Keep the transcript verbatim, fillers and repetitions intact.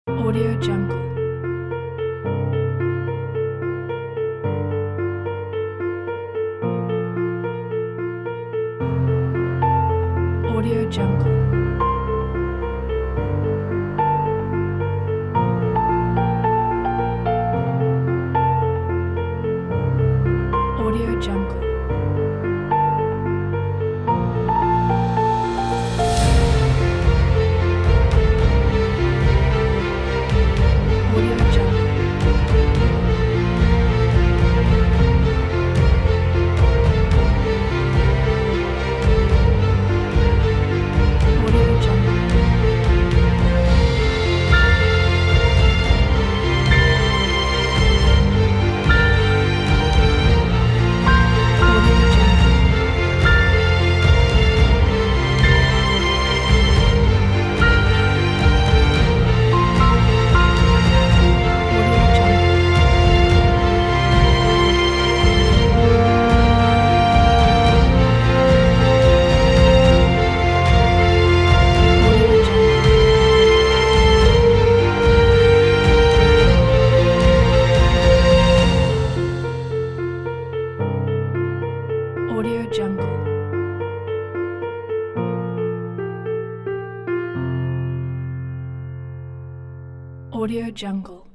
Audio Jungle. Audio Jungle. Audio Jungle. Audio Jungle. Audio Jungle. Audio Jungle. Audio Jungle. Audio Jungle. Audio Jungle. Audio Jungle.